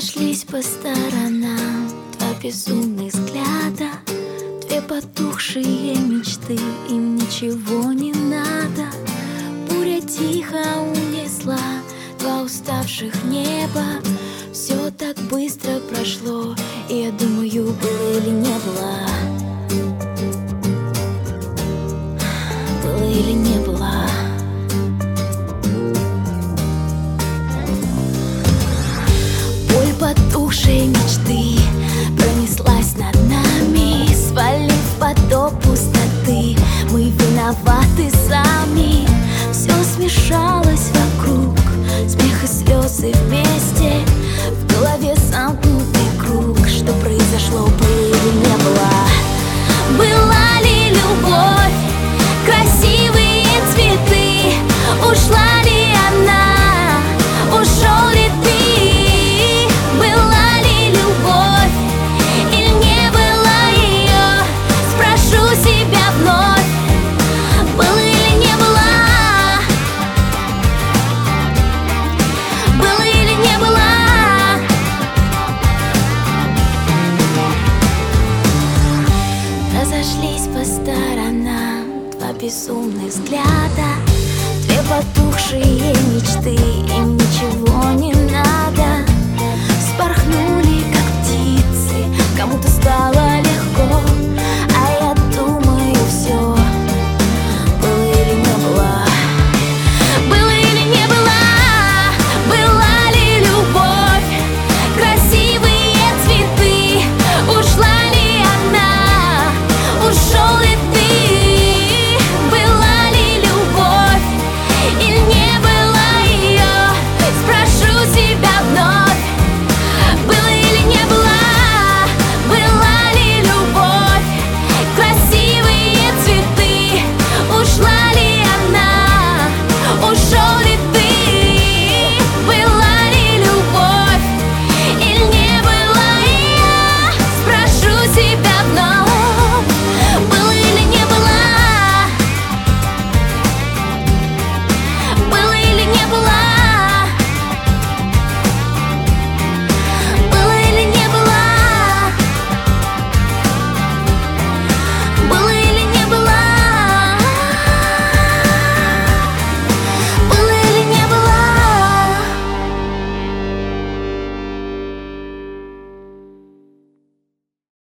Разошлись по сторонам два безумных взгляда, две потухшие мечты, им ничего не надо. Буря тихо унесла два уставших неба. Все так быстро прошло, и я думаю, было или не было. Было или не было. Боль потухшей мечты пронеслась над нами, свалив поток пустоты. Мы виноваты сами. Все смешалось вокруг, смех и слезы вместе. В голове замкнутый круг. Что произошло, было или не было? Была ли любовь, красивые цветы? Ушла ли она, ушел ли ты? Была ли любовь или не было ее? Спрошу себя вновь, было или не было? Было или не было? Разошлись по сторонам два безумных взгляда, две потухшие мечты, им ничего не надо. Вспорхнули, как птицы, кому-то стало